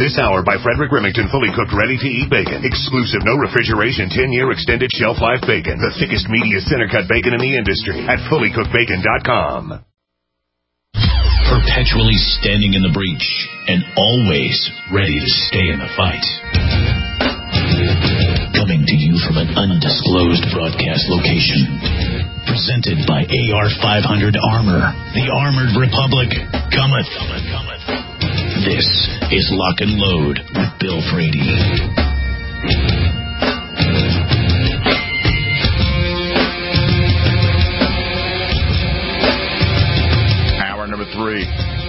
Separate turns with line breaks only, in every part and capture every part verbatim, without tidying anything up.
This hour by Frederick Remington, fully cooked, ready-to-eat bacon. Exclusive, no refrigeration, ten-year extended shelf life bacon. The thickest, meatiest center-cut bacon in the industry at fully cooked bacon dot com.
Perpetually standing in the breach and always ready to stay in the fight. Coming to you from an undisclosed broadcast location. Presented by A R five hundred Armor. The Armored Republic cometh. cometh, cometh. This is Lock and Load with Bill Frady.
Hour number three.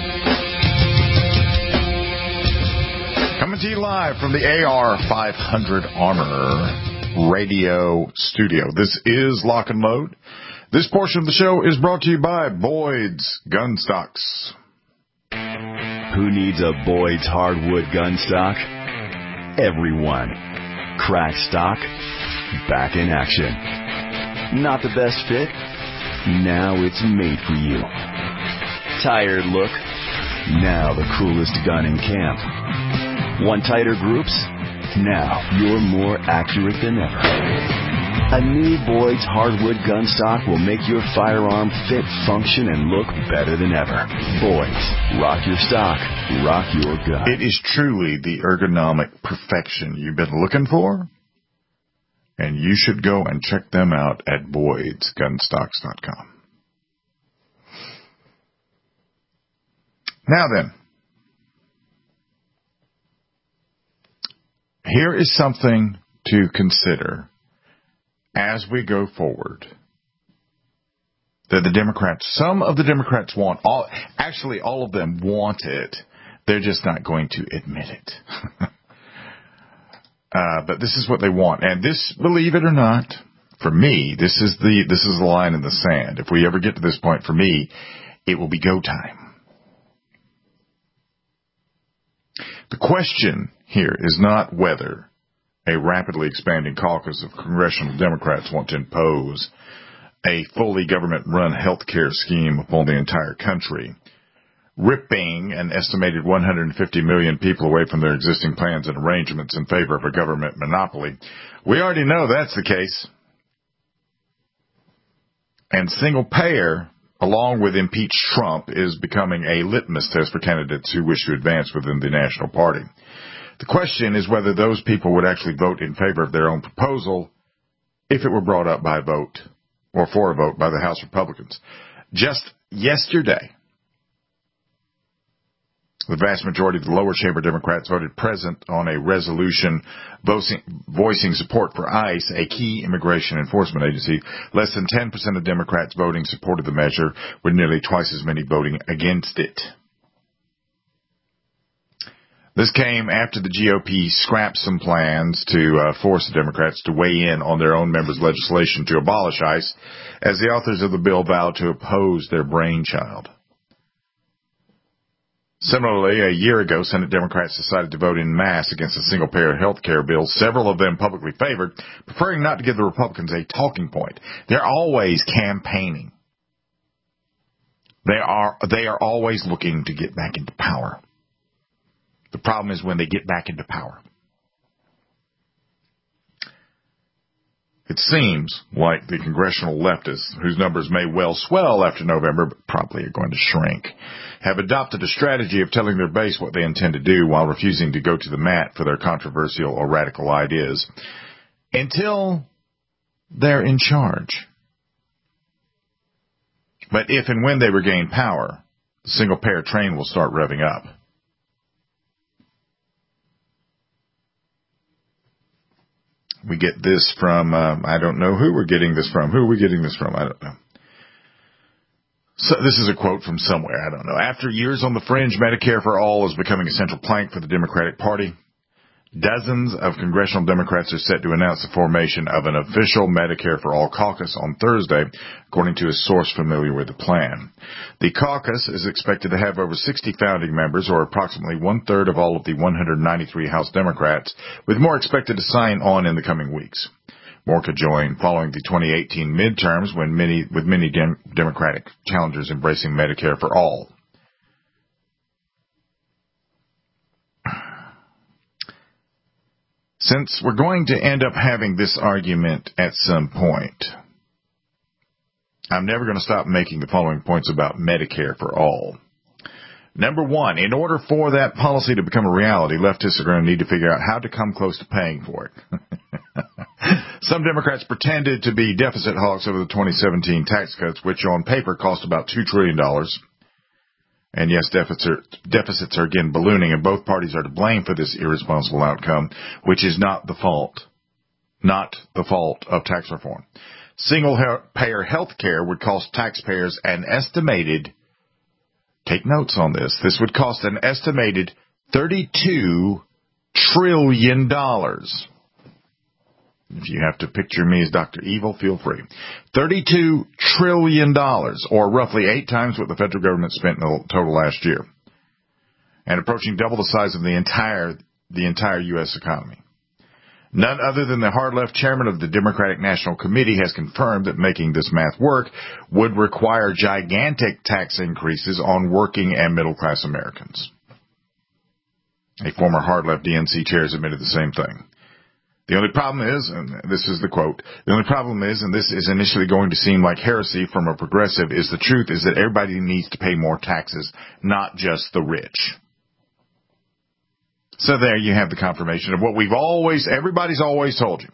Coming to you live from the A R five hundred Armor Radio Studio. This is Lock and Load. This portion of the show is brought to you by Boyd's Gun Stocks.
Who needs a Boyd's hardwood gun stock? Everyone. Crack stock, back in action. Not the best fit? Now it's made for you. Tired look? Now the coolest gun in camp. Want tighter groups? Now you're more accurate than ever. A new Boyd's hardwood gun stock will make your firearm fit, function, and look better than ever. Boyd's. Rock your stock. Rock your gun.
It is truly the ergonomic perfection you've been looking for, and you should go and check them out at Boyds Gun Stocks dot com. Now then, here is something to consider as we go forward that the Democrats, some of the Democrats want, all, actually all of them want it. They're just not going to admit it. uh, but this is what they want. And this, believe it or not, for me, this is the, this is the line in the sand. If we ever get to this point, for me, it will be go time. The question here is not whether a rapidly expanding caucus of congressional Democrats want to impose a fully government-run health care scheme upon the entire country, ripping an estimated one hundred fifty million people away from their existing plans and arrangements in favor of a government monopoly. We already know that's the case. And single-payer, along with impeach Trump, is becoming a litmus test for candidates who wish to advance within the National Party. The question is whether those people would actually vote in favor of their own proposal if it were brought up by a vote or for a vote by the House Republicans. Just yesterday, the vast majority of the lower chamber Democrats voted present on a resolution voicing support for ICE, a key immigration enforcement agency. Less than ten percent of Democrats voting supported the measure, with nearly twice as many voting against it. This came after the G O P scrapped some plans to uh, force the Democrats to weigh in on their own members' legislation to abolish ICE, as the authors of the bill vowed to oppose their brainchild. Similarly, a year ago, Senate Democrats decided to vote en masse against a single-payer health care bill, several of them publicly favored, preferring not to give the Republicans a talking point. They're always campaigning. They are, they are always looking to get back into power. The problem is when they get back into power. It seems like the congressional leftists, whose numbers may well swell after November, but probably are going to shrink, have adopted a strategy of telling their base what they intend to do while refusing to go to the mat for their controversial or radical ideas until they're in charge. But if and when they regain power, the single-payer train will start revving up. We get this from, um, I don't know who we're getting this from. Who are we getting this from? I don't know. So this is a quote from somewhere. I don't know. After years on the fringe, Medicare for All is becoming a central plank for the Democratic Party. Dozens of congressional Democrats are set to announce the formation of an official Medicare for All caucus on Thursday, according to a source familiar with the plan. The caucus is expected to have over sixty founding members, or approximately one-third of all of the one hundred ninety-three House Democrats, with more expected to sign on in the coming weeks. More could join following the twenty eighteen midterms, when many, with many dem- Democratic challengers embracing Medicare for All. since we're going to end up having this argument at some point, I'm never going to stop making the following points about Medicare for all. Number one, in order for that policy to become a reality, leftists are going to need to figure out how to come close to paying for it. Some Democrats pretended to be deficit hawks over the twenty seventeen tax cuts, which on paper cost about two trillion dollars. And yes, deficit, deficits are again ballooning, and both parties are to blame for this irresponsible outcome, which is not the fault, not the fault of tax reform. Single-payer health care would cost taxpayers an estimated, take notes on this, this would cost an estimated thirty-two trillion dollars. If you have to picture me as Doctor Evil, feel free. thirty-two trillion dollars, or roughly eight times what the federal government spent in the total last year, and approaching double the size of the entire the entire U S economy. None other than the hard-left chairman of the Democratic National Committee has confirmed that making this math work would require gigantic tax increases on working and middle-class Americans. A former hard-left D N C chair has admitted the same thing. The only problem is, and this is the quote, the only problem is, and this is initially going to seem like heresy from a progressive, is the truth is that everybody needs to pay more taxes, not just the rich. So there you have the confirmation of what we've always, everybody's always told you.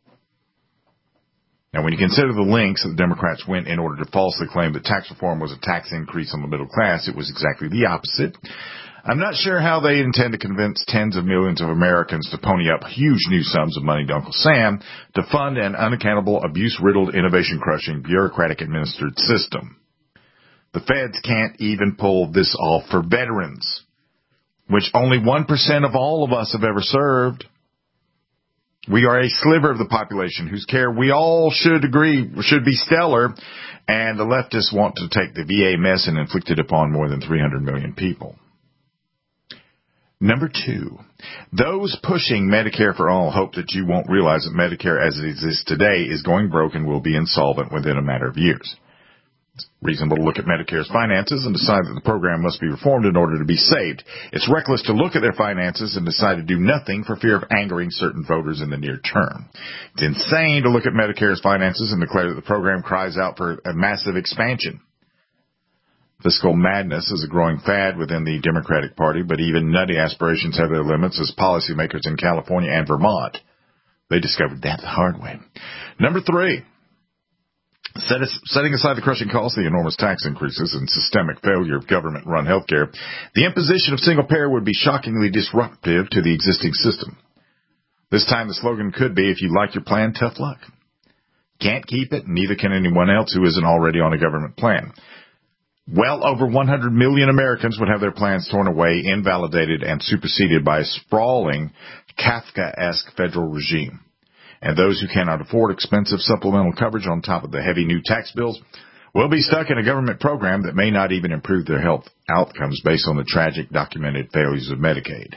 Now, when you consider the lengths that the Democrats went in order to falsely claim that tax reform was a tax increase on the middle class, it was exactly the opposite. I'm not sure how they intend to convince tens of millions of Americans to pony up huge new sums of money to Uncle Sam to fund an unaccountable, abuse-riddled, innovation-crushing, bureaucratic-administered system. The feds can't even pull this off for veterans, which only one percent of all of us have ever served. We are a sliver of the population whose care we all should agree should be stellar, and the leftists want to take the V A mess and inflict it upon more than three hundred million people. Number two, those pushing Medicare for all hope that you won't realize that Medicare as it exists today is going broke and will be insolvent within a matter of years. It's reasonable to look at Medicare's finances and decide that the program must be reformed in order to be saved. It's reckless to look at their finances and decide to do nothing for fear of angering certain voters in the near term. It's insane to look at Medicare's finances and declare that the program cries out for a massive expansion. Fiscal madness is a growing fad within the Democratic Party, but even nutty aspirations have their limits as policymakers in California and Vermont. They discovered that the hard way. Number three, set as, setting aside the crushing costs, the enormous tax increases, and systemic failure of government-run healthcare, the imposition of single-payer would be shockingly disruptive to the existing system. This time the slogan could be, if you like your plan, tough luck. Can't keep it, neither can anyone else who isn't already on a government plan. Well over one hundred million Americans would have their plans torn away, invalidated, and superseded by a sprawling, Kafka-esque federal regime. And those who cannot afford expensive supplemental coverage on top of the heavy new tax bills will be stuck in a government program that may not even improve their health outcomes based on the tragic documented failures of Medicaid.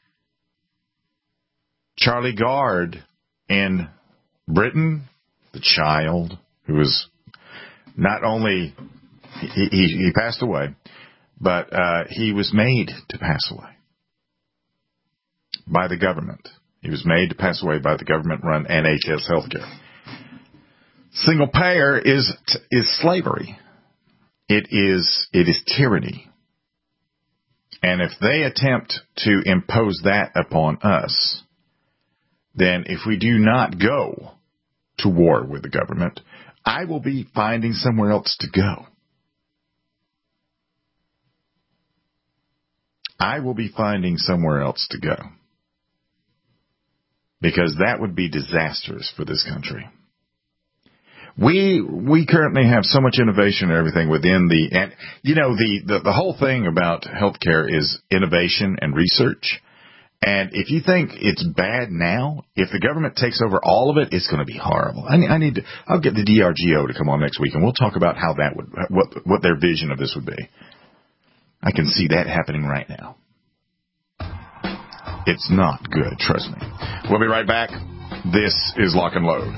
Charlie Gard in Britain, the child who was not only... He, he, he passed away, but uh, he was made to pass away by the government. He was made to pass away by the government-run N H S healthcare. Single payer is is slavery. It is it is tyranny. And if they attempt to impose that upon us, then if we do not go to war with the government, I will be finding somewhere else to go. I will be finding somewhere else to go. Because that would be disastrous for this country. We we currently have so much innovation and everything within the, and you know, the, the, the whole thing about healthcare is innovation and research. And if you think it's bad now, if the government takes over all of it, it's going to be horrible. I, I need to, I'll get the D R G O to come on next week and we'll talk about how that would, what, what their vision of this would be. I can see that happening right now. It's not good, trust me. We'll be right back. This is Lock and Load.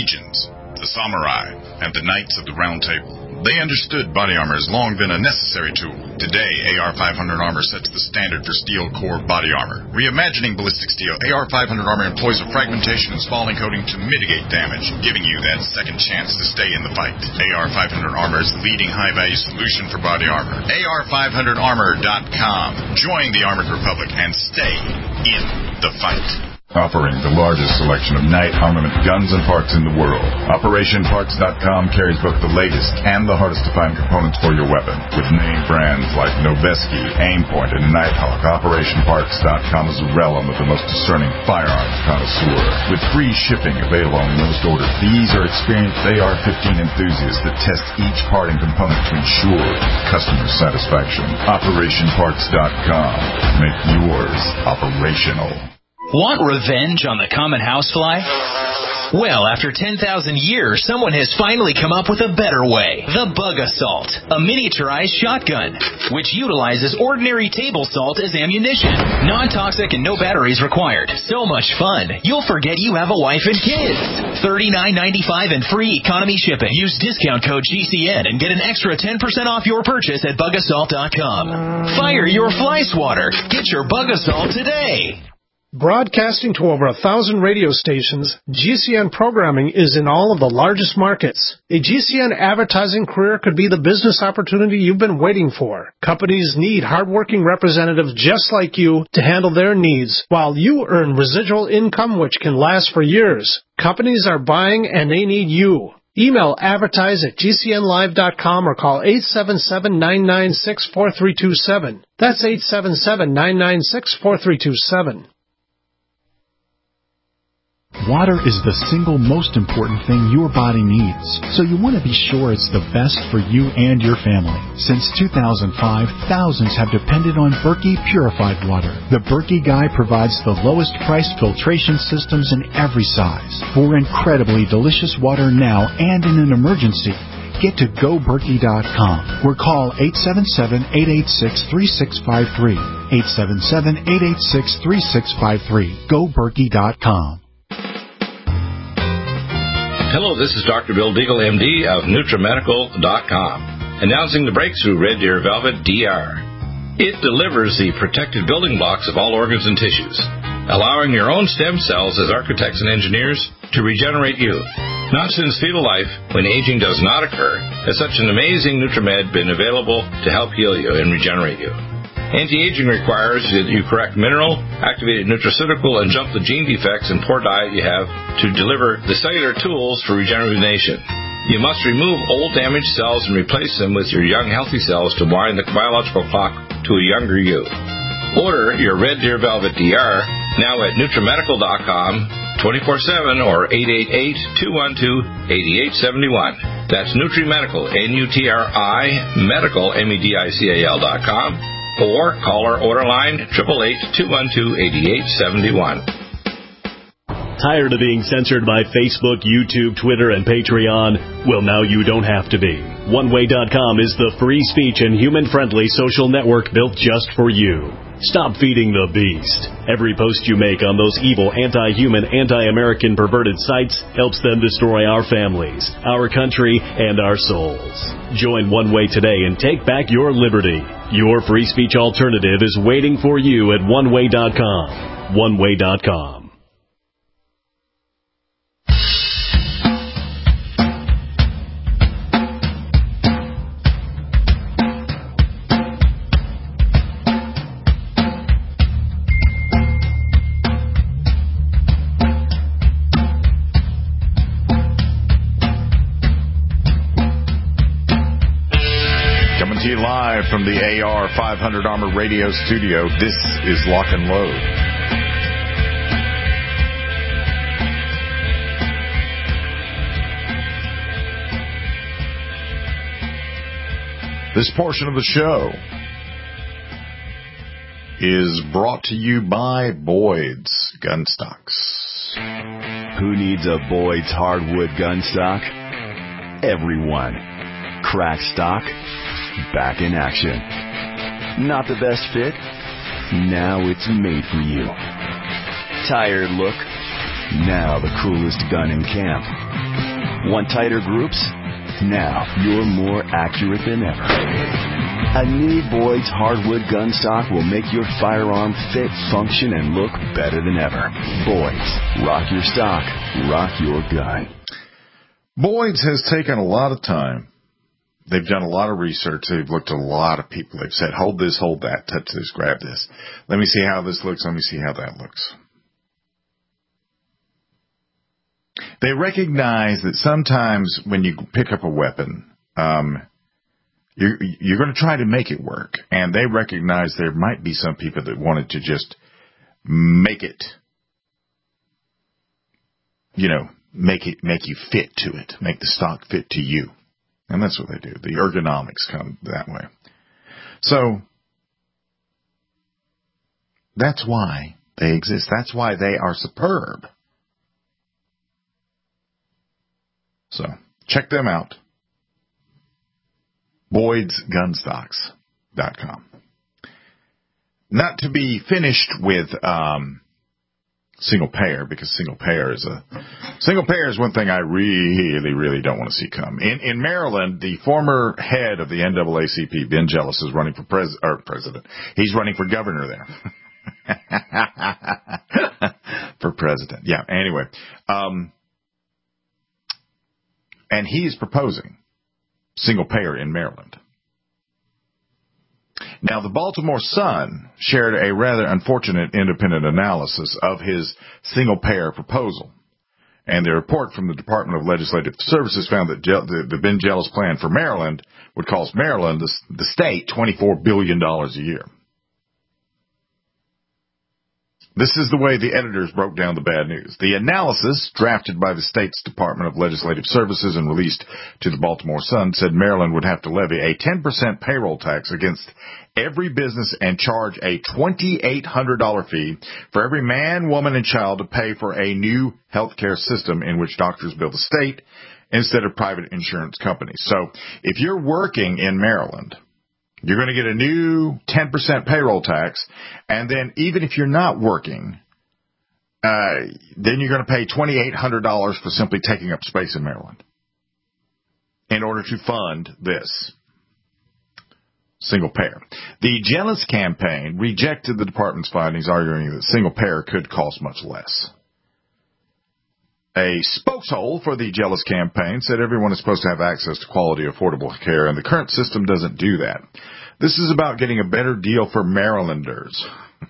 legions, the samurai, and the knights of the Round Table. They understood body armor has long been a necessary tool. Today, A R five hundred armor sets the standard for steel core body armor. Reimagining ballistic steel, A R five hundred armor employs a fragmentation and spalling coating to mitigate damage, giving you that second chance to stay in the fight. A R five hundred armor is the leading high-value solution for body armor. A R five hundred armor dot com. Join the Armored Republic and stay in the fight.
Offering the largest selection of Knight armament guns and parts in the world. Operation Parts dot com carries both the latest and the hardest to find components for your weapon. With name brands like Noveski, Aimpoint, and Nighthawk, Operation Parts dot com is a realm of the most discerning firearms connoisseur. With free shipping available on most orders, these are experienced A R fifteen enthusiasts that test each part and component to ensure customer satisfaction. Operation Parts dot com. Make yours operational.
Want revenge on the common housefly? Well, after ten thousand years, someone has finally come up with a better way. The Bug Assault, a miniaturized shotgun, which utilizes ordinary table salt as ammunition. Non-toxic and no batteries required. So much fun, you'll forget you have a wife and kids. thirty-nine ninety-five and free economy shipping. Use discount code G C N and get an extra ten percent off your purchase at bug assault dot com. Fire your fly swatter. Get your Bug Assault today.
Broadcasting to over a thousand radio stations, G C N programming is in all of the largest markets. A G C N advertising career could be the business opportunity you've been waiting for. Companies need hardworking representatives just like you to handle their needs, while you earn residual income which can last for years. Companies are buying and they need you. Email advertise at G C N live dot com or call eight seven seven, nine nine six, four three two seven. That's eight seven seven, nine nine six, four three two seven.
Water is the single most important thing your body needs, so you want to be sure it's the best for you and your family. Since two thousand five, thousands have depended on Berkey purified water. The Berkey Guy provides the lowest priced filtration systems in every size for incredibly delicious water now and in an emergency. Get to go berkey dot com or call eight seven seven, eight eight six, three six five three. eight seven seven, eight eight six, three six five three. go berkey dot com.
Hello, this is Doctor Bill Deagle, M D of NutriMedical dot com, announcing the breakthrough Red Deer Velvet D R. It delivers the protected building blocks of all organs and tissues, allowing your own stem cells as architects and engineers to regenerate youth. Not since fetal life, when aging does not occur, has such an amazing NutriMed been available to help heal you and regenerate you. Anti-aging requires that you correct mineral, activated nutraceutical, and jump the gene defects and poor diet you have to deliver the cellular tools for regeneration. You must remove old damaged cells and replace them with your young healthy cells to wind the biological clock to a younger you. Order your Red Deer Velvet D R now at NutriMedical dot com twenty-four seven or eight eight eight, two one two, eight eight seven one. That's NutriMedical, N U T R I, medical, M E D I C A L dot com. Or call our order line, eight eight eight, two one two, eight eight seven one.
Tired of being censored by Facebook, YouTube, Twitter, and Patreon? Well, now you don't have to be. one way dot com is the free speech and human-friendly social network built just for you. Stop feeding the beast. Every post you make on those evil, anti-human, anti-American perverted sites helps them destroy our families, our country, and our souls. Join One Way today and take back your liberty. Your free speech alternative is waiting for you at one way dot com. one way dot com.
Live from the A R five hundred Armor Radio Studio, this is Lock and Load. This portion of the show is brought to you by Boyd's Gun Stocks.
Who needs a Boyd's hardwood gun stock? Everyone. Crack stock. Back in action. Not the best fit? Now it's made for you. Tired look? Now the coolest gun in camp. Want tighter groups? Now you're more accurate than ever. A new Boyd's hardwood gun stock will make your firearm fit, function, and look better than ever. Boyd's. Rock your stock. Rock your gun.
Boyd's has taken a lot of time. They've done a lot of research. They've looked at a lot of people. They've said, hold this, hold that, touch this, grab this. Let me see how this looks. Let me see how that looks. They recognize that sometimes when you pick up a weapon, um, you're, you're going to try to make it work. And they recognize there might be some people that wanted to just make it, you know, make it, make you fit to it, make the stock fit to you. And that's what they do. The ergonomics come that way. So that's why they exist. That's why they are superb. So check them out. Boyds Gun Stocks dot com. Not to be finished with um, single payer, because single payer is a single payer is one thing I really, really don't want to see come. In in Maryland, the former head of the N double A C P, Ben Jealous, is running for pres or president. He's running for governor there. For president. Yeah, anyway. Um, and he is proposing single payer in Maryland. Now, the Baltimore Sun shared a rather unfortunate independent analysis of his single-payer proposal. And the report from the Department of Legislative Services found that the, the Ben Jealous plan for Maryland would cost Maryland, the, the state, twenty-four billion dollars a year. This is the way the editors broke down the bad news. The analysis, drafted by the state's Department of Legislative Services and released to the Baltimore Sun, said Maryland would have to levy a ten percent payroll tax against every business and charge a twenty-eight hundred dollars fee for every man, woman, and child to pay for a new healthcare system in which doctors bill the state instead of private insurance companies. So if you're working in Maryland, you're going to get a new ten percent payroll tax, and then even if you're not working, uh, then you're going to pay twenty-eight hundred dollars for simply taking up space in Maryland in order to fund this single payer. The Jealous campaign rejected the department's findings, arguing that single payer could cost much less. A spokeshole for the Jealous campaign said everyone is supposed to have access to quality, affordable care, and the current system doesn't do that. This is about getting a better deal for Marylanders.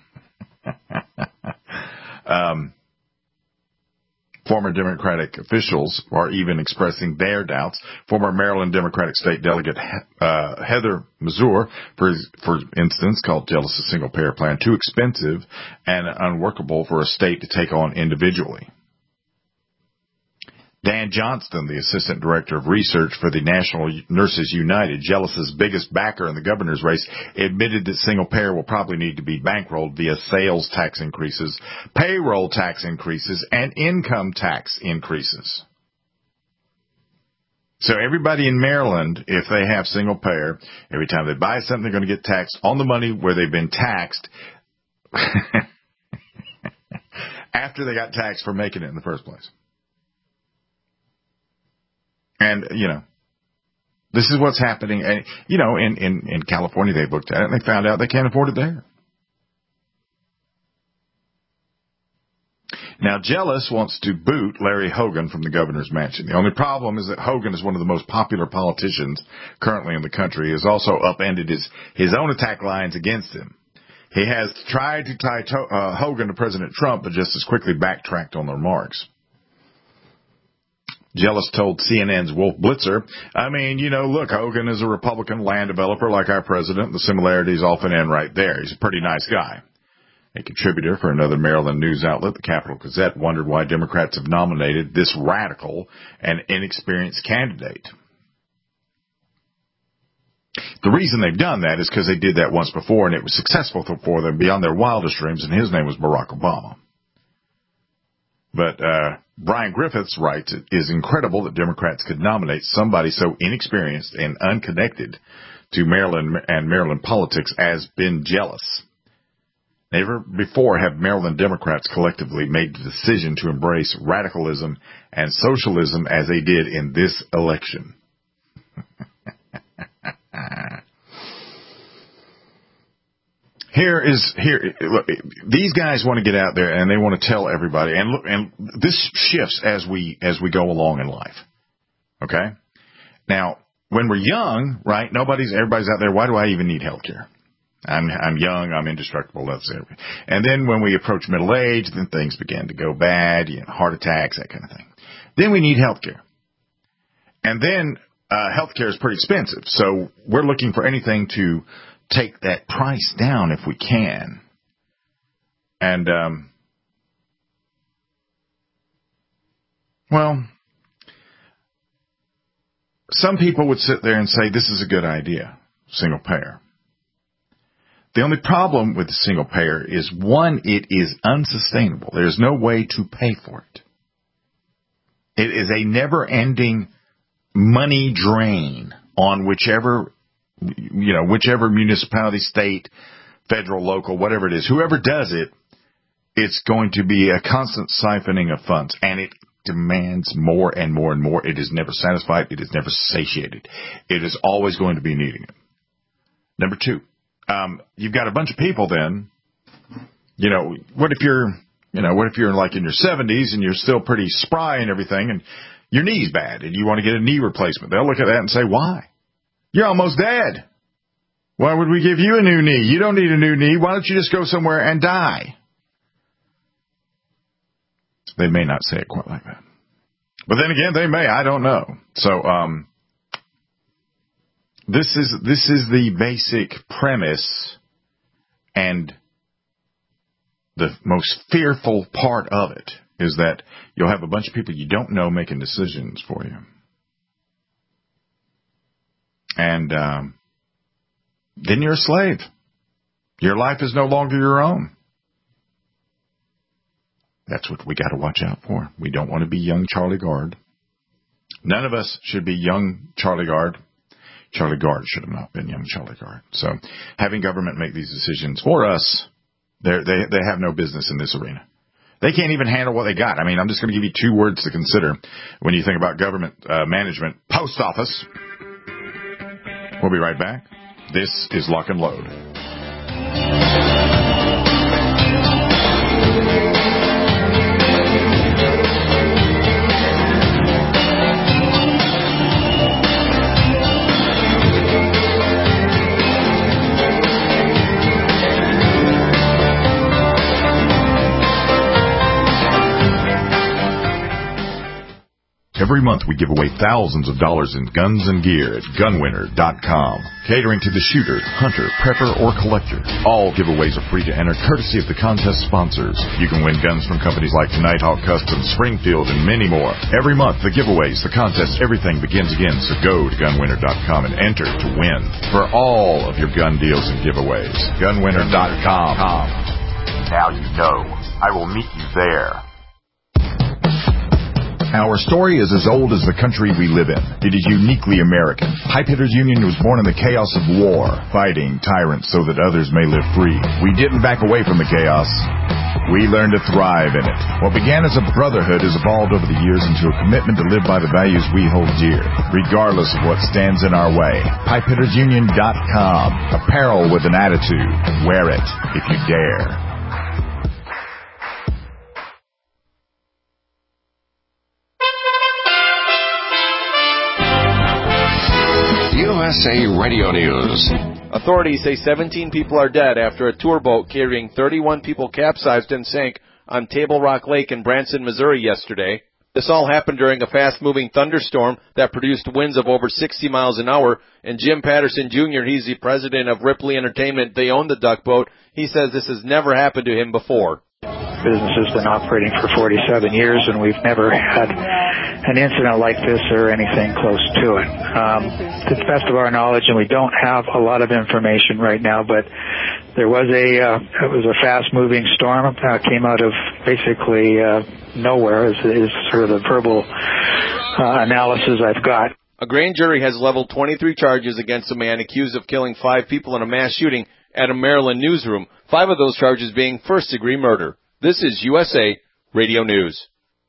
um, former Democratic officials are even expressing their doubts. Former Maryland Democratic State Delegate uh, Heather Mazur, for, for instance, called Jealous a single-payer plan too expensive and unworkable for a state to take on individually. Dan Johnston, the Assistant Director of Research for the National Nurses United, Jealous's biggest backer in the governor's race, admitted that single payer will probably need to be bankrolled via sales tax increases, payroll tax increases, and income tax increases. So everybody in Maryland, if they have single payer, every time they buy something, they're going to get taxed on the money where they've been taxed after they got taxed for making it in the first place. And, you know, this is what's happening. And, you know, in, in, in California, they looked at it and they found out they can't afford it there. Now, Jealous wants to boot Larry Hogan from the governor's mansion. The only problem is that Hogan is one of the most popular politicians currently in the country. He has also upended his, his own attack lines against him. He has tried to tie to, uh, Hogan to President Trump, but just as quickly backtracked on the remarks. Jealous told C N N's Wolf Blitzer, I mean, you know, look, Hogan is a Republican land developer like our president. The similarities often end right there. He's a pretty nice guy. A contributor for another Maryland news outlet, the Capital Gazette, wondered why Democrats have nominated this radical and inexperienced candidate. The reason they've done that is because they did that once before, and it was successful for them beyond their wildest dreams, and his name was Barack Obama. But uh Brian Griffiths writes, it is incredible that Democrats could nominate somebody so inexperienced and unconnected to Maryland and Maryland politics as Ben Jealous. Never before have Maryland Democrats collectively made the decision to embrace radicalism and socialism as they did in this election. Here is here. Look, these guys want to get out there and they want to tell everybody. And look, and this shifts as we as we go along in life. Okay. Now, when we're young, right? Nobody's everybody's out there. Why do I even need health care? I'm I'm young. I'm indestructible. That's it. And then when we approach middle age, then things begin to go bad. You know, heart attacks, that kind of thing. Then we need health care. And then uh, health care is pretty expensive. So we're looking for anything to take that price down if we can. And, um, well, some people would sit there and say, this is a good idea, single payer. The only problem with the single payer is, one, it is unsustainable. There's no way to pay for it. It is a never-ending money drain on whichever you know, whichever municipality, state, federal, local, whatever it is, whoever does it, it's going to be a constant siphoning of funds, and it demands more and more and more. It is never satisfied. It is never satiated. It is always going to be needing it. Number two, um, you've got a bunch of people then, you know, what if you're, you know, what if you're like in your seventies and you're still pretty spry and everything, and your knee's bad and you want to get a knee replacement? They'll look at that and say, why? You're almost dead. Why would we give you a new knee? You don't need a new knee. Why don't you just go somewhere and die? They may not say it quite like that. But then again, they may. I don't know. So, um, this is, this is the basic premise and the most fearful part of it is that you'll have a bunch of people you don't know making decisions for you. And um, then you're a slave. Your life is no longer your own. That's what we got to watch out for. We don't want to be young Charlie Gard. None of us should be young Charlie Gard. Charlie Gard should have not been young Charlie Gard. So having government make these decisions for us, they they they have no business in this arena. They can't even handle what they got. I mean, I'm just going to give you two words to consider when you think about government uh, management. Post office. We'll be right back. This is Lock and Load. Every month we give away thousands of dollars in guns and gear at gun winner dot com. Catering to the shooter, hunter, prepper, or collector. All giveaways are free to enter, courtesy of the contest sponsors. You can win guns from companies like Nighthawk Customs, Springfield, and many more. Every month, the giveaways, the contests, everything begins again. So go to gun winner dot com and enter to win for all of your gun deals and giveaways. gun winner dot com. Now you know. I will meet you there. Our story is as old as the country we live in. It is uniquely American. Pipe Hitters Union was born in the chaos of war, fighting tyrants so that others may live free. We didn't back away from the chaos. We learned to thrive in it. What began as a brotherhood has evolved over the years into a commitment to live by the values we hold dear, regardless of what stands in our way. Pipe Hitters Union dot com. Apparel with an attitude. Wear it if you dare.
U S A Radio News.
Authorities say seventeen people are dead after a tour boat carrying thirty-one people capsized and sank on Table Rock Lake in Branson, Missouri yesterday. This all happened during a fast-moving thunderstorm that produced winds of over sixty miles an hour. And Jim Patterson, Junior, he's the president of Ripley Entertainment. They own the duck boat. He says this has never happened to him before.
Business has been operating for forty-seven years, and we've never had an incident like this or anything close to it. Um, to the best of our knowledge, and we don't have a lot of information right now, but there was a uh, it was a fast-moving storm. Uh, came out of basically uh, nowhere. Is, is sort of the verbal uh, analysis I've got.
A grand jury has leveled twenty-three charges against a man accused of killing five people in a mass shooting at a Maryland newsroom. Five of those charges being first-degree murder. This is U S A Radio News.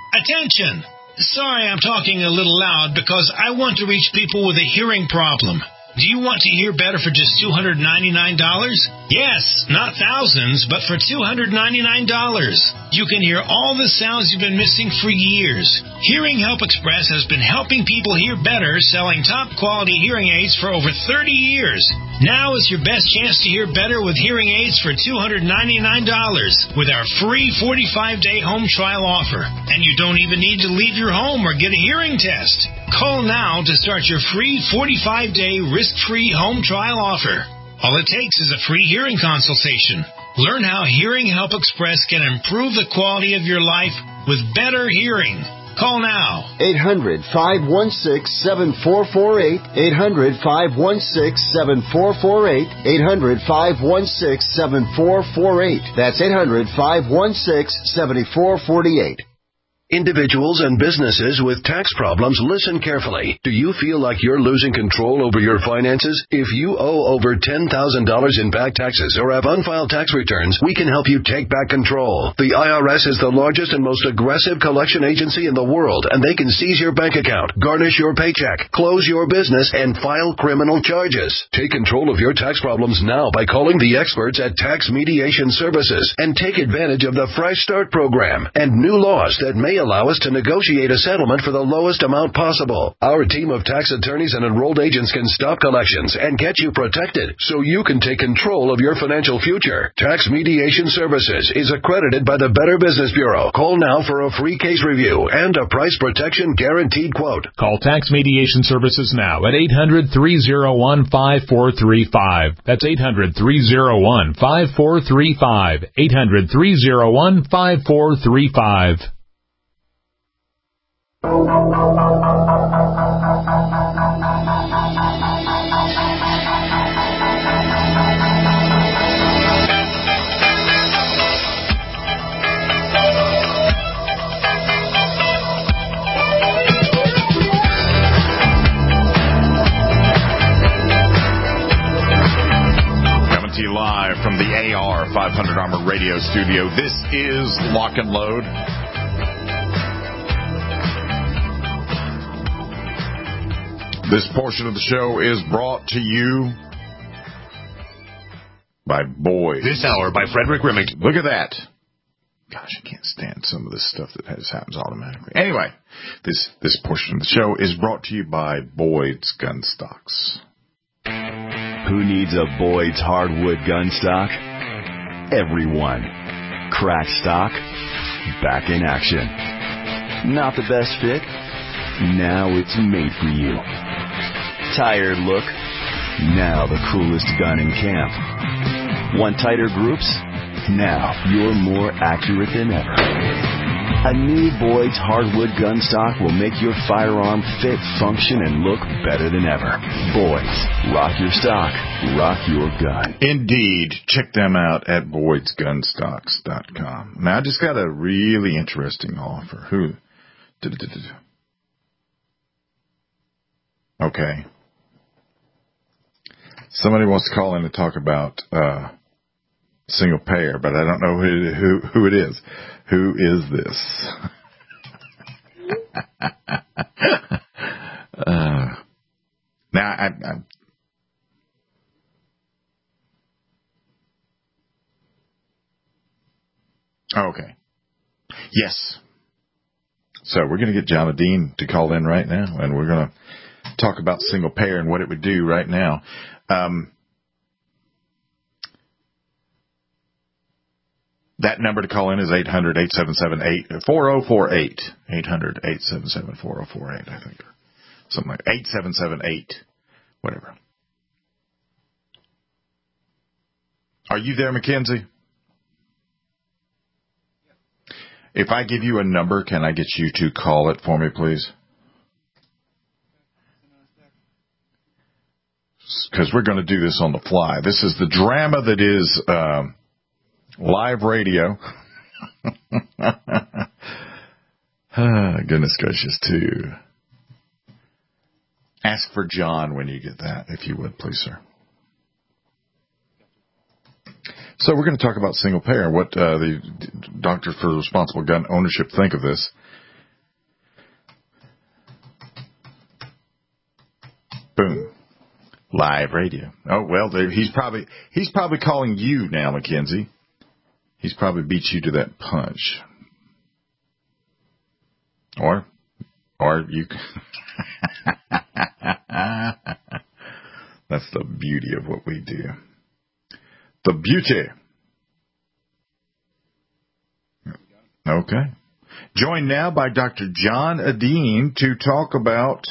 Attention! Sorry I'm talking a little loud because I want to reach people with a hearing problem. Do you want to hear better for just two hundred ninety-nine dollars? Yes, not thousands, but for two hundred ninety-nine dollars. You can hear all the sounds you've been missing for years. Hearing Help Express has been helping people hear better, selling top-quality hearing aids for over thirty years. Now is your best chance to hear better with hearing aids for two hundred ninety-nine dollars with our free forty-five day home trial offer. And you don't even need to leave your home or get a hearing test. Call now to start your free forty-five day risk-free home trial offer. All it takes is a free hearing consultation. Learn how Hearing Help Express can improve the quality of your life with better hearing. Call now.
eight hundred, five one six, seven four four eight. eight hundred, five one six, seven four four eight. eight hundred, five one six, seven four four eight. That's eight hundred, five one six, seven four four eight.
Individuals and businesses with tax problems, listen carefully. Do you feel like you're losing control over your finances? If you owe over ten thousand dollars in back taxes or have unfiled tax returns, we can help you take back control. The I R S is the largest and most aggressive collection agency in the world, and they can seize your bank account, garnish your paycheck, close your business, and file criminal charges. Take control of your tax problems now by calling the experts at Tax Mediation Services and take advantage of the Fresh Start program and new laws that may allow us to negotiate a settlement for the lowest amount possible. Our team of tax attorneys and enrolled agents can stop collections and get you protected so you can take control of your financial future. Tax Mediation Services is accredited by the Better Business Bureau. Call now for a free case review and a price protection guaranteed quote.
Call Tax Mediation Services now at eight hundred, three oh one, five four three five. That's eight hundred, three oh one, five four three five. eight hundred, three oh one, five four three five.
Coming to you live from the A R five hundred Armor Radio Studio. This is Lock and Load. This portion of the show is brought to you by Boyd.
This hour by Frederick Remington.
Look at that. Gosh, I can't stand some of this stuff that has, happens automatically. Anyway, this, this portion of the show is brought to you by Boyd's Gun Stocks.
Who needs a Boyd's hardwood gun stock? Everyone. Crack stock, back in action. Not the best fit? Now it's made for you. Tired look? Now the coolest gun in camp. Want tighter groups? Now you're more accurate than ever. A new Boyd's hardwood gun stock will make your firearm fit, function, and look better than ever. Boyd's. Rock your stock. Rock your gun.
Indeed. Check them out at boyds gun stocks dot com. Now, I just got a really interesting offer. Who? Okay. Somebody wants to call in and talk about uh, single payer, but I don't know who who, who it is. Who is this? uh, now, I, I okay. Yes. So we're going to get John Dean to call in right now, and we're going to talk about single payer and what it would do right now. Um, that number to call in is eight hundred, eight seven seven, four oh four eight. eight hundred, eight seven seven, four oh four eight, I think. Something like eight seven seven eight, whatever. Are you there, Mackenzie? If I give you a number, can I get you to call it for me, please? Because we're going to do this on the fly. This is the drama that is um, live radio. ah, goodness gracious, too. Ask for John when you get that, if you would, please, sir. So we're going to talk about single payer, what uh, the Doctors for Responsible Gun Ownership think of this. Live radio. Oh, well, there, he's probably he's probably calling you now, Mackenzie. He's probably beat you to that punch. Or, or you... That's the beauty of what we do. The beauty. Okay. Joined now by Doctor John Adine to talk about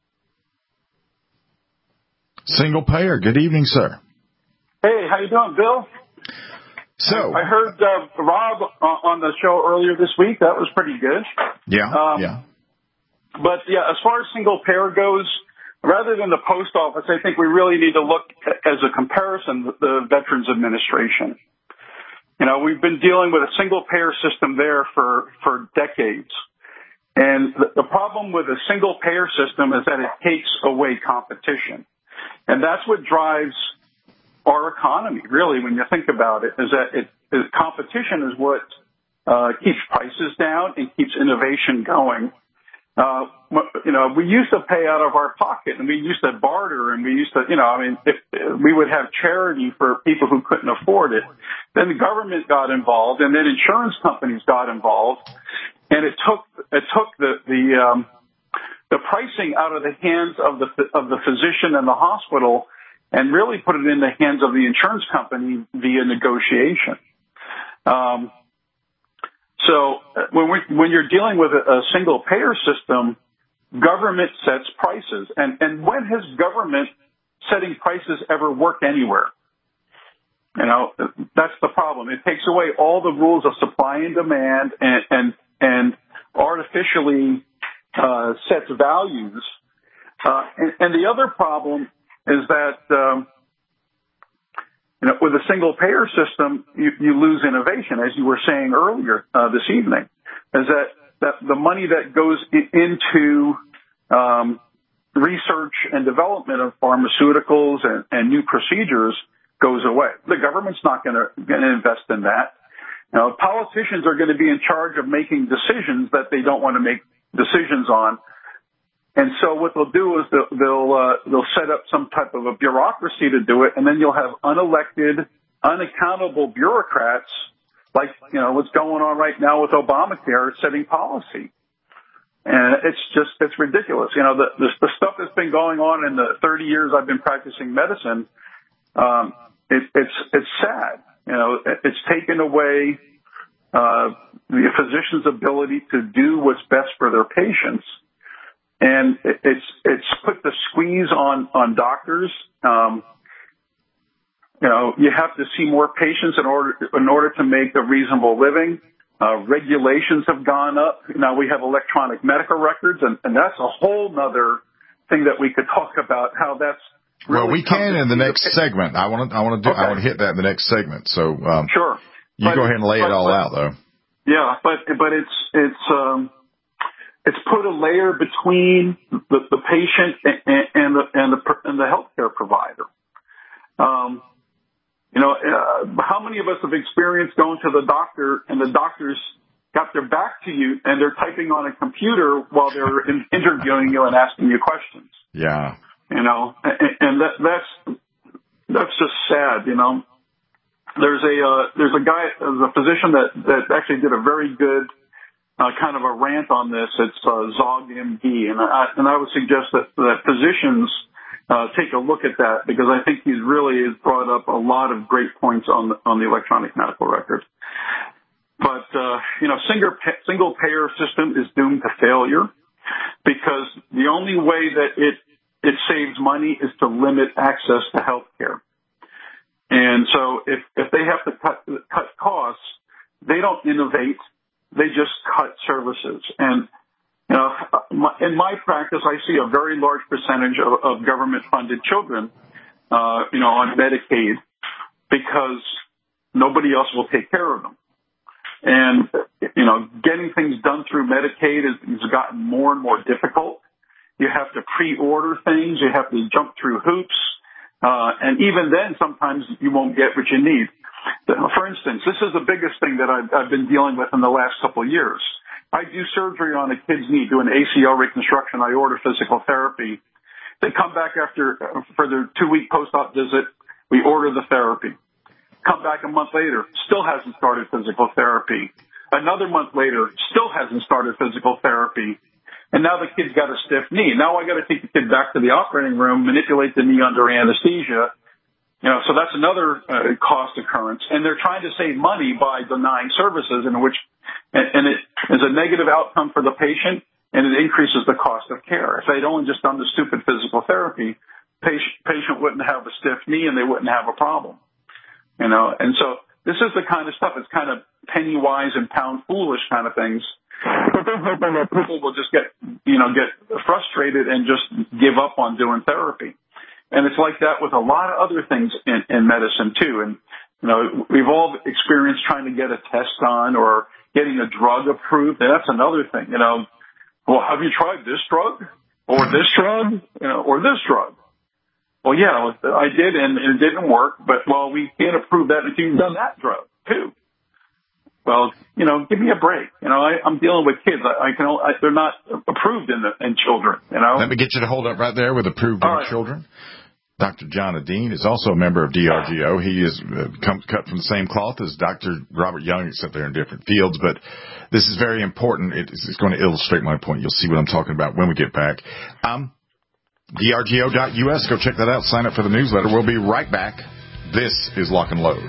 single payer. Good evening, sir.
Hey, how you doing, Bill?
So
I heard uh, Rob on the show earlier this week. That was pretty good.
Yeah,
um,
yeah.
But, yeah, as far as single payer goes, rather than the post office, I think we really need to look as a comparison with the Veterans Administration. You know, we've been dealing with a single payer system there for, for decades. And the, the problem with a single payer system is that it takes away competition. And that's what drives our economy, really, when you think about it, is that it, it competition is what uh, keeps prices down and keeps innovation going. Uh, you know, we used to pay out of our pocket, and we used to barter, and we used to, you know, I mean, if, if we would have charity for people who couldn't afford it. Then the government got involved, and then insurance companies got involved, and it took it took the the um, the pricing out of the hands of the of the physician and the hospital, and really put it in the hands of the insurance company via negotiation. Um, So when we, when you're dealing with a, a single payer system, government sets prices. And, and when has government setting prices ever worked anywhere? You know, that's the problem. It takes away all the rules of supply and demand and, and, and artificially uh, sets values. Uh, and, and the other problem is that, um, you know, with a single payer system, you, you lose innovation, as you were saying earlier uh, this evening, is that, that the money that goes in, into um, research and development of pharmaceuticals and, and new procedures goes away. The government's not going to invest in that. You know, politicians are going to be in charge of making decisions that they don't want to make decisions on. And so what they'll do is they'll they'll, uh, they'll set up some type of a bureaucracy to do it, and then you'll have unelected, unaccountable bureaucrats, like you know what's going on right now with Obamacare, setting policy. And it's just it's ridiculous. You know the the, the stuff that's been going on in the thirty years I've been practicing medicine. Um, it, it's it's sad. You know it, it's taken away uh, the physician's ability to do what's best for their patients. And it's it's put the squeeze on on doctors. Um, you know, you have to see more patients in order in order to make a reasonable living. Uh, regulations have gone up. Now we have electronic medical records, and, and that's a whole nother thing that we could talk about. How that's really
well, we can in the next the segment. I want to I want to do okay. I want to hit that in the next segment. So um,
sure,
you
but,
go ahead and lay
but,
it all
but,
out, though.
Yeah, but but it's it's. Um, It's put a layer between the, the patient and, and the and the and the healthcare provider. Um, you know, uh, how many of us have experienced going to the doctor and the doctors got their back to you and they're typing on a computer while they're in, interviewing you and asking you questions?
Yeah.
You know, and, and that, that's that's just sad. You know, there's a uh, there's a guy, there's a physician that that actually did a very good. Uh, kind of a rant on this. It's uh, Zog M D, and I, and I would suggest that, that physicians uh, take a look at that because I think he's really has brought up a lot of great points on the, on the electronic medical record. But uh, you know, single single payer system is doomed to failure because the only way that it it saves money is to limit access to health care. And so if if they have to cut cut costs, they don't innovate. They just cut services. And, you know, in my practice, I see a very large percentage of, of government-funded children, uh, you know, on Medicaid because nobody else will take care of them. And, you know, getting things done through Medicaid has, has gotten more and more difficult. You have to pre-order things. You have to jump through hoops. Uh, and even then, sometimes you won't get what you need. For instance, this is the biggest thing that I've, I've been dealing with in the last couple of years. I do surgery on a kid's knee, do an A C L reconstruction. I order physical therapy. They come back after for their two-week post-op visit. We order the therapy. Come back a month later, still hasn't started physical therapy. Another month later, still hasn't started physical therapy. And now the kid's got a stiff knee. Now I got to take the kid back to the operating room, manipulate the knee under anesthesia. You know, so that's another uh, cost occurrence. And they're trying to save money by denying services, in which, and, and it is a negative outcome for the patient, and it increases the cost of care. If they'd only just done the stupid physical therapy, patient, patient wouldn't have a stiff knee and they wouldn't have a problem. You know, and so this is the kind of stuff. It's kind of penny wise and pound foolish kind of things. But they're hoping that people will just get, you know, get frustrated and just give up on doing therapy. And it's like that with a lot of other things in, in medicine too. And, you know, we've all experienced trying to get a test done or getting a drug approved. And that's another thing, you know. Well, have you tried this drug or this drug, you know, or this drug? Well, yeah, I did, and it didn't work. But, well, we can't approve that until you've done that drug too. Well, you know, give me a break. You know, I, I'm dealing with kids. I, I can. I, they're not approved in the in children. You know.
Let me get you to hold up right there with approved in right. children. Doctor John Adine is also a member of D R G O. He is uh, come, cut from the same cloth as Doctor Robert Young, except they're in different fields. But this is very important. It, it's going to illustrate my point. You'll see what I'm talking about when we get back. Um, D R G O dot U S. Go check that out. Sign up for the newsletter. We'll be right back. This is Lock and Load.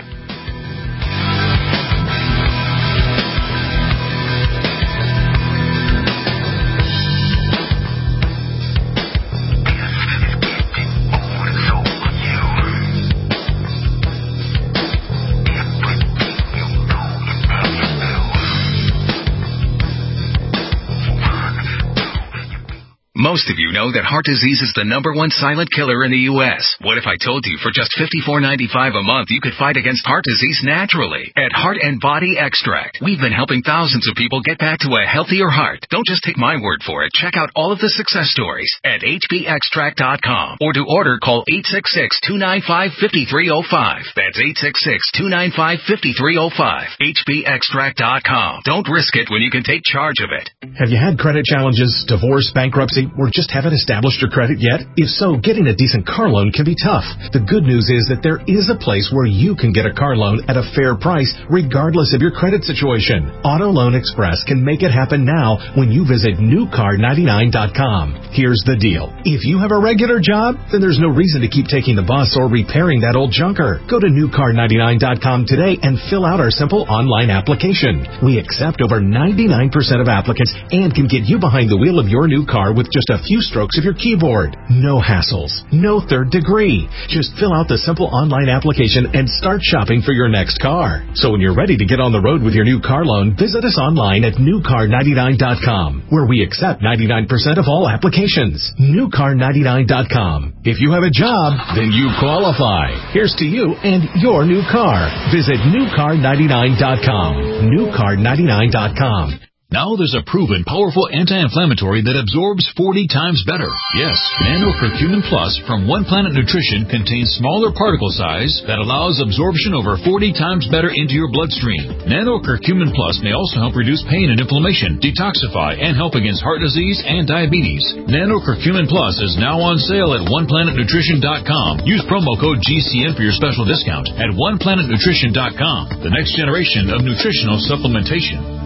Most of you know that heart disease is the number one silent killer in the U S. What if I told you for just fifty-four ninety-five a month you could fight against heart disease naturally at Heart and Body Extract? We've been helping thousands of people get back to a healthier heart. Don't just take my word for it. Check out all of the success stories at H B extract dot com. Or to order, call eight six six, two nine five, five three zero five. That's eight six six, two nine five, five three zero five. H B extract dot com. Don't risk it when you can take charge of it.
Have you had credit challenges, divorce, bankruptcy, or just haven't established your credit yet? If so, getting a decent car loan can be tough. The good news is that there is a place where you can get a car loan at a fair price, regardless of your credit situation. Auto Loan Express can make it happen now when you visit new car ninety-nine dot com. Here's the deal. If you have a regular job, then there's no reason to keep taking the bus or repairing that old junker. Go to new car ninety-nine dot com today and fill out our simple online application. We accept over ninety-nine percent of applicants and can get you behind the wheel of your new car with just a few strokes of your keyboard. No hassles, no third degree. Just fill out the simple online application and start shopping for your next car. So when you're ready to get on the road with your new car loan, visit us online at new car ninety-nine dot com, where we accept ninety-nine percent of all applications. new car ninety-nine dot com. If you have a job, then you qualify. Here's to you and your new car. Visit new car ninety-nine dot com. new car ninety-nine dot com.
Now there's a proven powerful anti-inflammatory that absorbs forty times better. Yes, Nano Curcumin Plus from One Planet Nutrition contains smaller particle size that allows absorption over forty times better into your bloodstream. Nano Curcumin Plus may also help reduce pain and inflammation, detoxify, and help against heart disease and diabetes. Nano Curcumin Plus is now on sale at one planet nutrition dot com. Use promo code G C N for your special discount at one planet nutrition dot com. The next generation of nutritional supplementation.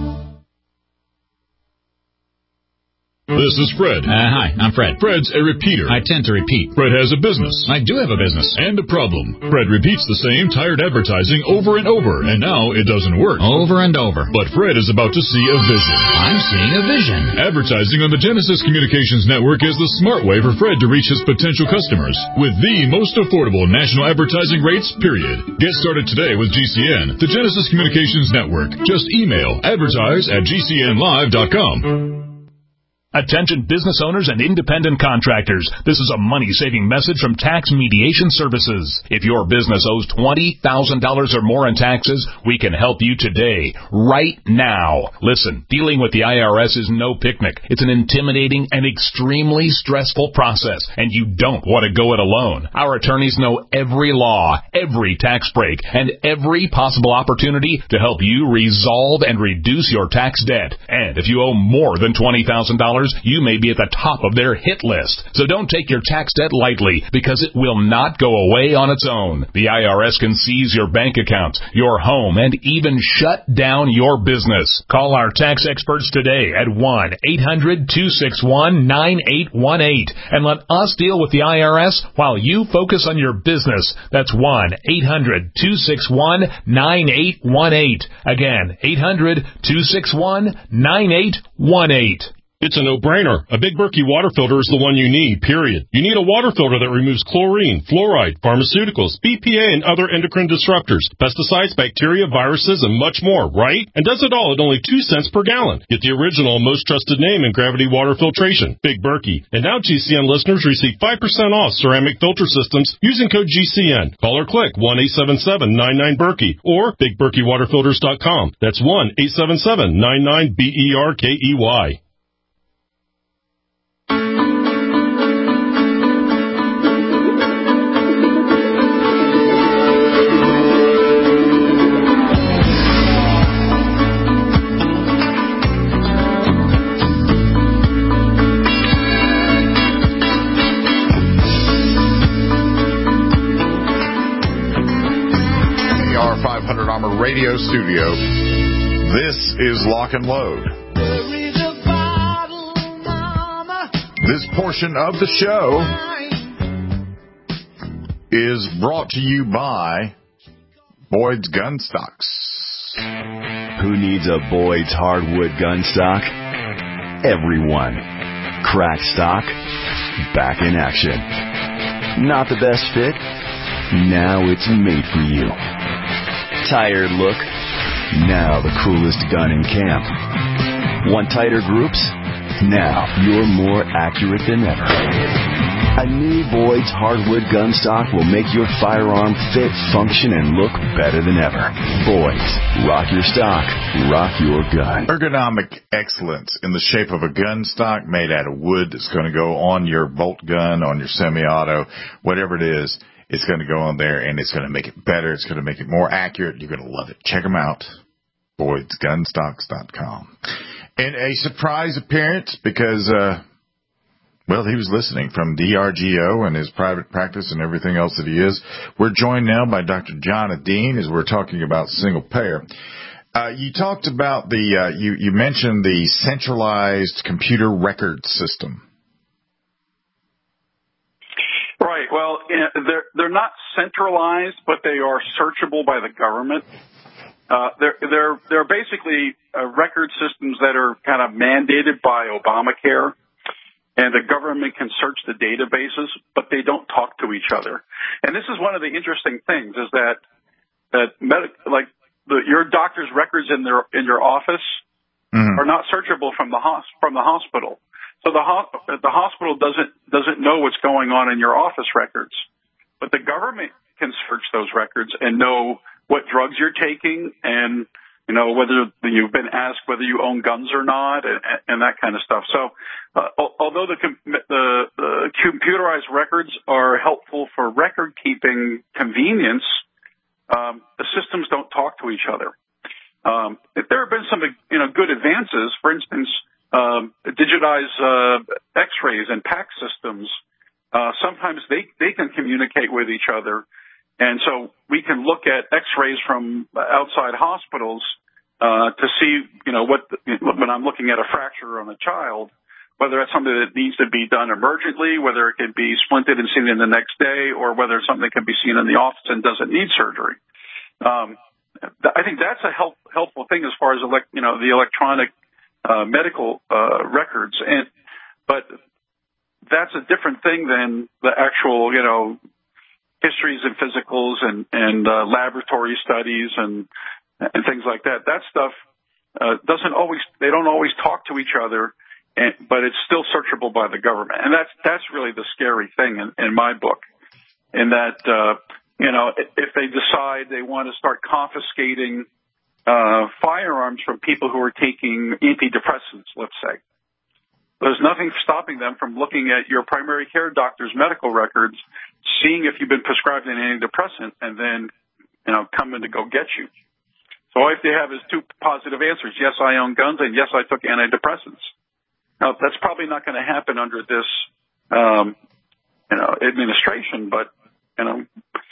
This is Fred.
Uh, hi, I'm Fred.
Fred's a repeater.
I tend to repeat.
Fred has a business.
I do have a business.
And a problem. Fred repeats the same tired advertising over and over, and now it doesn't work.
Over and over.
But Fred is about to see a vision.
I'm seeing a vision.
Advertising on the Genesis Communications Network is the smart way for Fred to reach his potential customers with the most affordable national advertising rates, period. Get started today with G C N, the Genesis Communications Network. Just email advertise at g c n live dot com.
Attention business owners and independent contractors. This is a money-saving message from Tax Mediation Services. If your business owes twenty thousand dollars or more in taxes, we can help you today, right now. Listen, dealing with the I R S is no picnic. It's an intimidating and extremely stressful process, and you don't want to go it alone. Our attorneys know every law, every tax break, and every possible opportunity to help you resolve and reduce your tax debt. And if you owe more than twenty thousand dollars, dollars, you may be at the top of their hit list. So don't take your tax debt lightly, because it will not go away on its own. The I R S can seize your bank account, your home, and even shut down your business. Call our tax experts today at one eight hundred two six one nine eight one eight and let us deal with the I R S while you focus on your business. That's one eight hundred two six one nine eight one eight. Again, eight hundred two six one nine eight one eight.
It's a no-brainer. A Big Berkey water filter is the one you need, period. You need a water filter that removes chlorine, fluoride, pharmaceuticals, B P A, and other endocrine disruptors, pesticides, bacteria, viruses, and much more, right? And does it all at only two cents per gallon. Get the original, most trusted name in gravity water filtration, Big Berkey. And now G C N listeners receive five percent off ceramic filter systems using code G C N. Call or click one eight seven seven nine nine Berkey or big berkey water filters dot com. That's one eight seven seven nine nine B E R K E Y.
Radio studio. This is Lock and Load. This portion of the show is brought to you by Boyd's Gun Stocks.
Who needs a Boyd's hardwood gun stock? Everyone. Crack stock, back in action. Not the best fit? Now it's made for you. Tired look? Now the coolest gun in camp. Want tighter groups? Now you're more accurate than ever. A new Boyd's hardwood gun stock will make your firearm fit, function, and look better than ever. Boyd's. Rock your stock. Rock your gun.
Ergonomic excellence in the shape of a gun stock made out of wood that's going to go on your bolt gun, on your semi-auto, whatever it is. It's going to go on there, and it's going to make it better. It's going to make it more accurate. You're going to love it. Check them out, Boyds Gun Stocks dot com. And a surprise appearance because, uh, well, he was listening from D R G O and his private practice and everything else that he is. We're joined now by Doctor John Adine as we're talking about single payer. Uh, you talked about the, uh, you, you mentioned the centralized computer record system.
Right. Well, they're they're not centralized, but they are searchable by the government. Uh, they're they're they're basically uh, record systems that are kind of mandated by Obamacare, and the government can search the databases, but they don't talk to each other. And this is one of the interesting things: is that that med- like the, your doctor's records in their in your office mm-hmm. are not searchable from the hos- from the hospital. So the ho- the hospital doesn't doesn't know what's going on in your office records, but the government can search those records and know what drugs you're taking and, you know, whether you've been asked whether you own guns or not and, and that kind of stuff. So uh, although the, com- the the computerized records are helpful for record keeping convenience, um, the systems don't talk to each other. Um, there have been some, you know, good advances. For instance, Um, digitized uh, X-rays and PACS systems, uh, sometimes they, they can communicate with each other. And so we can look at X-rays from outside hospitals uh, to see, you know, what the, when I'm looking at a fracture on a child, whether it's something that needs to be done emergently, whether it can be splinted and seen in the next day, or whether something can be seen in the office and doesn't need surgery. Um, I think that's a help, helpful thing as far as elect, you know, the electronic Uh, medical uh, records, and but that's a different thing than the actual, you know, histories and physicals and and uh, laboratory studies and and things like that. That stuff uh, doesn't always they don't always talk to each other, and, but it's still searchable by the government, and that's that's really the scary thing in, in my book, in that uh, you know if they decide they want to start confiscating Uh, firearms from people who are taking antidepressants, let's say. There's nothing stopping them from looking at your primary care doctor's medical records, seeing if you've been prescribed an antidepressant, and then, you know, coming to go get you. So all you have to have is two positive answers. Yes, I own guns, and yes, I took antidepressants. Now, that's probably not going to happen under this, um, you know, administration, but, you know,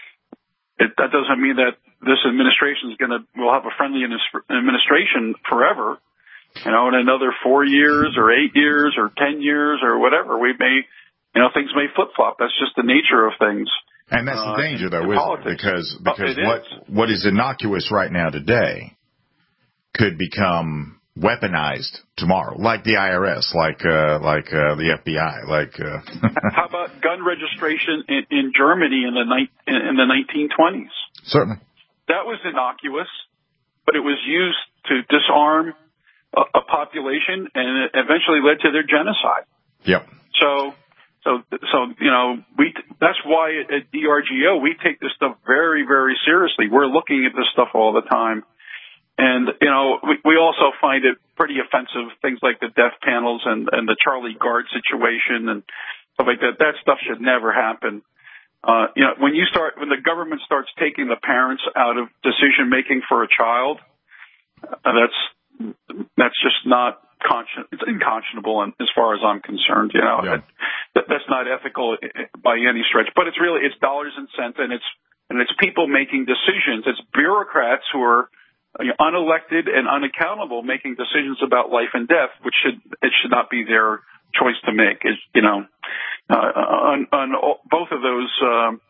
it, that doesn't mean that this administration is going to, we'll have a friendly administration forever. You know, in another four years or eight years or ten years or whatever, we may, you know, things may flip-flop. That's just the nature of things.
And that's the
uh,
danger, though,
in
isn't
politics.
it? Because, because
oh,
what,
is.
what is innocuous right now today could become weaponized tomorrow, like the I R S, like uh, like uh, the F B I, like. Uh...
How about gun registration in, in Germany in the ni- in the nineteen twenties?
Certainly,
that was innocuous, but it was used to disarm a, a population, and it eventually led to their genocide.
Yep.
So, so, so you know, we that's why at D R G O we take this stuff very, very seriously. We're looking at this stuff all the time. And, you know, we, we also find it pretty offensive, things like the death panels and, and the Charlie Gard situation and stuff like that. That stuff should never happen. Uh, you know, when you start, when the government starts taking the parents out of decision making for a child, uh, that's, that's just not conscien- it's unconscionable as far as I'm concerned, you know.
Yeah.
That, that's not ethical by any stretch, but it's really, it's dollars and cents, and it's, and it's people making decisions. It's bureaucrats who are, you know, unelected and unaccountable, making decisions about life and death, which should it should not be their choice to make. Is you know, uh, on, on all, both of those um,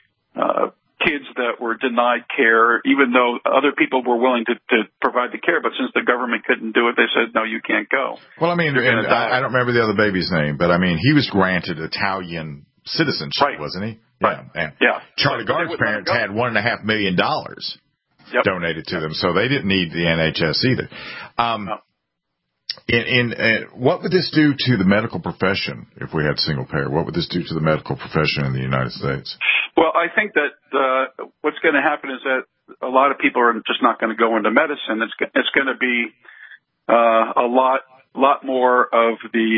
uh, kids that were denied care, even though other people were willing to, to provide the care, but since the government couldn't do it, they said no, you can't go.
Well, I mean, and I, I don't remember the other baby's name, but I mean, he was granted Italian citizenship,
right.
wasn't he?
Right.
Yeah. And
yeah.
Charlie Gard's parents had one and a half million dollars. Yep. Donated to them, so they didn't need the N H S either. Um, no. in, in uh, what would this do to the medical profession if we had single payer? What would this do to the medical profession in the United States?
Well, I think that uh, what's going to happen is that a lot of people are just not going to go into medicine. It's it's going to be uh, a lot lot more of the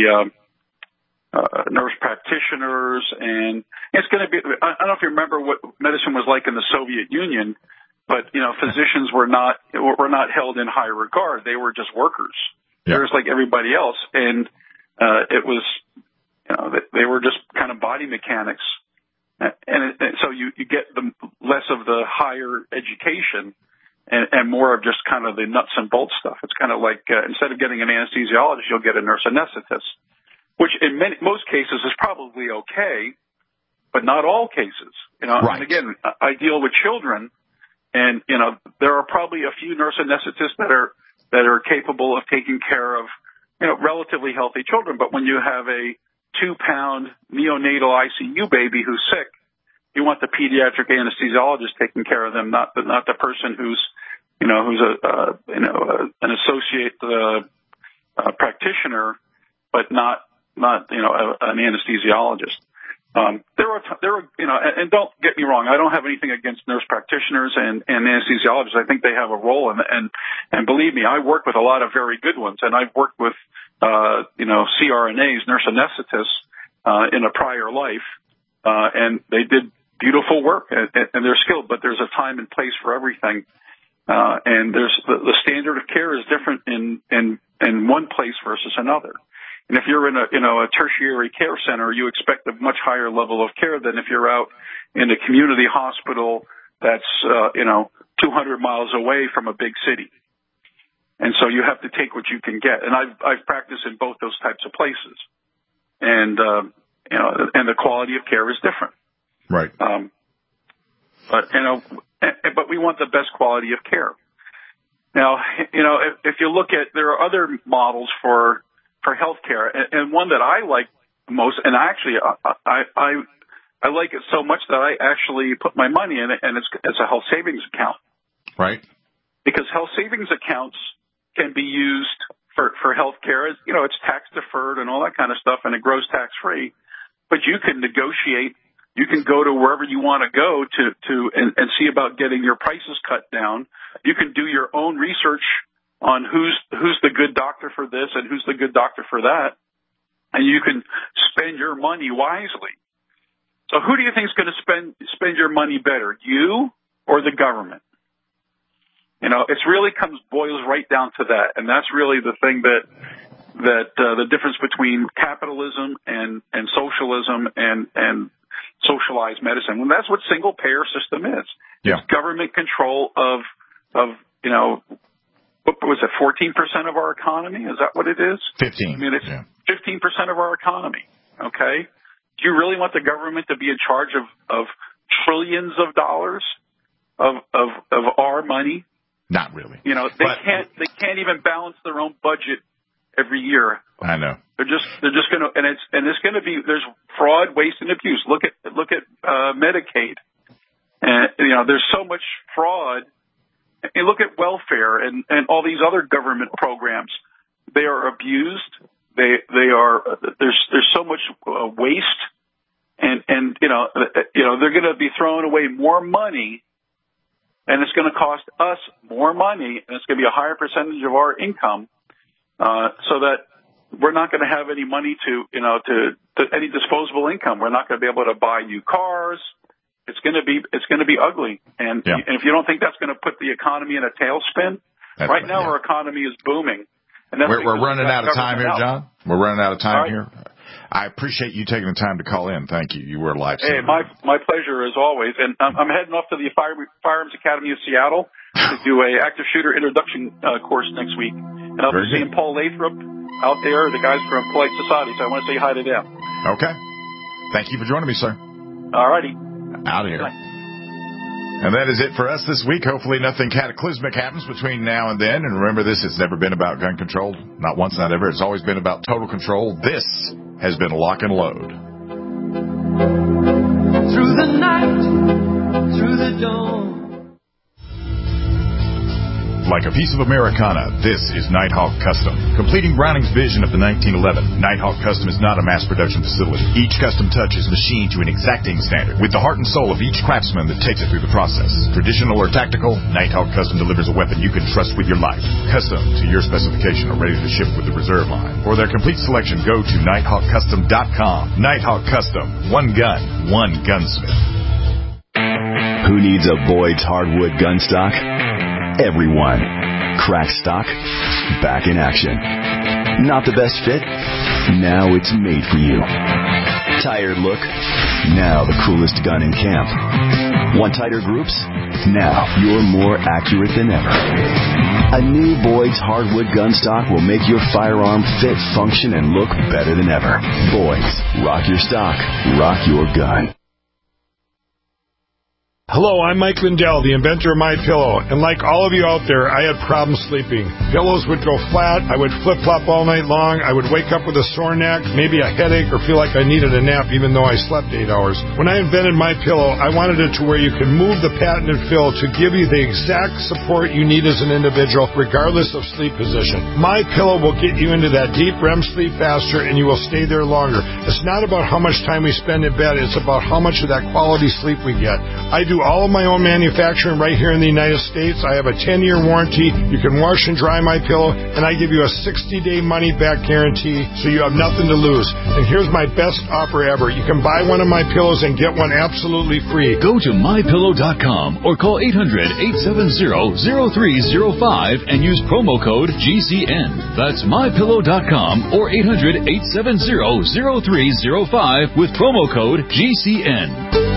uh, uh, nurse practitioners, and it's going to be. I don't know if you remember what medicine was like in the Soviet Union. But, you know, physicians were not were not held in high regard. They were just workers. Yeah. They were just like everybody else. And uh, it was, you know, they were just kind of body mechanics. And, it, and so you, you get the less of the higher education and, and more of just kind of the nuts and bolts stuff. It's kind of like uh, instead of getting an anesthesiologist, you'll get a nurse anesthetist, which in many, most cases is probably okay, but not all cases. You know,
right.
And again, I deal with children. And, you know, there are probably a few nurse anesthetists that are, that are capable of taking care of, you know, relatively healthy children. But when you have a two pound neonatal I C U baby who's sick, you want the pediatric anesthesiologist taking care of them, not the, not the person who's, you know, who's a, uh, you know, uh, an associate, uh, uh, practitioner, but not, not, you know, a, an anesthesiologist. Um, there are, there are, you know, and, and don't get me wrong, I don't have anything against nurse practitioners and, and anesthesiologists. I think they have a role, and, and, and believe me, I work with a lot of very good ones, and I've worked with, uh, you know, C R N As, nurse anesthetists, uh, in a prior life, uh, and they did beautiful work, and, and they're skilled, but there's a time and place for everything. Uh, and there's, the, the standard of care is different in, in, in one place versus another. And if you're in a, you know, a tertiary care center, you expect a much higher level of care than if you're out in a community hospital that's, uh, you know, two hundred miles away from a big city. And so you have to take what you can get. And I've, I've practiced in both those types of places. And, uh, you know, and the quality of care is different.
Right.
Um, but, you know, but we want the best quality of care. Now, you know, if, if you look at, there are other models for, for healthcare, and, and one that I like most, and actually I, I, I, I like it so much that I actually put my money in it, and it's, it's a health savings account.
Right.
Because health savings accounts can be used for, for healthcare. You know, it's tax deferred and all that kind of stuff, and it grows tax free, but you can negotiate. You can go to wherever you want to go to, to, and, and see about getting your prices cut down. You can do your own research on who's who's the good doctor for this and who's the good doctor for that, and you can spend your money wisely. So who do you think is going to spend spend your money better, you or the government? You know, it's really comes boils right down to that, and that's really the thing that that uh, the difference between capitalism and, and socialism and, and socialized medicine. And that's what single payer system is.
Yeah.
It's government control of, of, you know, what was it, fourteen percent of our economy? Is that what it is?
fifteen.
I mean, it's
yeah.
fifteen percent of our economy. Okay. Do you really want the government to be in charge of, of trillions of dollars of, of, of our money?
Not really.
You know, they
but,
can't, they can't even balance their own budget every year.
I know.
They're just, they're just going to, and it's, and it's going to be, there's fraud, waste, and abuse. Look at, look at, uh, Medicaid. And, you know, there's so much fraud. And look at welfare and, and all these other government programs. They are abused. They, they are, there's, there's so much uh, waste. And, and, you know, uh, you know, they're going to be throwing away more money, and it's going to cost us more money, and it's going to be a higher percentage of our income, uh, so that we're not going to have any money to, you know, to, to any disposable income. We're not going to be able to buy new cars. It's going to be, it's going to be ugly. And,
yeah.
and if you don't think that's going to put the economy in a tailspin,
that's
right
right,
now
yeah.
our economy is booming. And that's
we're, we're running out of time here,
out.
John. We're running out of time
right.
here. I appreciate you taking the time to call in. Thank you. You were a lifesaver.
Hey, my my pleasure as always. And I'm, I'm heading off to the Fire, Firearms Academy of Seattle to do a active shooter introduction uh, course next week. And I'll
Very
be seeing
good. Paul
Paul Lathrop out there, the guys from Polite Society. So I want to say hi to them.
Okay. Thank you for joining me, sir.
All righty.
Out of here. And that is it for us this week. Hopefully nothing cataclysmic happens between now and then. And remember this, it's never been about gun control. Not once, not ever. It's always been about total control. This has been Lock and Load.
Through the night, through the dawn.
Like a piece of Americana, this is Nighthawk Custom. Completing Browning's vision of the nineteen eleven, Nighthawk Custom is not a mass production facility. Each custom touch is machined to an exacting standard with the heart and soul of each craftsman that takes it through the process. Traditional or tactical, Nighthawk Custom delivers a weapon you can trust with your life. Custom to your specification or ready to ship with the reserve line. For their complete selection, go to nighthawk custom dot com. Nighthawk Custom. One gun, one gunsmith.
Who needs a Boyd's hardwood gun stock? Everyone. Crack stock, back in action. Not the best fit? Now it's made for you. Tired look? Now the coolest gun in camp. Want tighter groups? Now you're more accurate than ever. A new Boyd's hardwood gun stock will make your firearm fit, function, and look better than ever. Boyd's. Rock your stock. Rock your gun.
Hello, I'm Mike Lindell, the inventor of MyPillow, and like all of you out there, I had problems sleeping. Pillows would go flat, I would flip-flop all night long, I would wake up with a sore neck, maybe a headache, or feel like I needed a nap even though I slept eight hours. When I invented MyPillow, I wanted it to where you can move the patented fill to give you the exact support you need as an individual, regardless of sleep position. MyPillow will get you into that deep R E M sleep faster, and you will stay there longer. It's not about how much time we spend in bed, it's about how much of that quality sleep we get. I do all of my own manufacturing right here in the United States. I have a ten-year warranty. You can wash and dry my pillow, and I give you a sixty-day money-back guarantee, so you have nothing to lose. And here's my best offer ever. You can buy one of my pillows and get one absolutely free.
Go to my pillow dot com or call eight hundred, eight seven zero, zero three zero five and use promo code G C N. That's my pillow dot com or eight hundred, eight seven zero, zero three zero five with promo code G C N.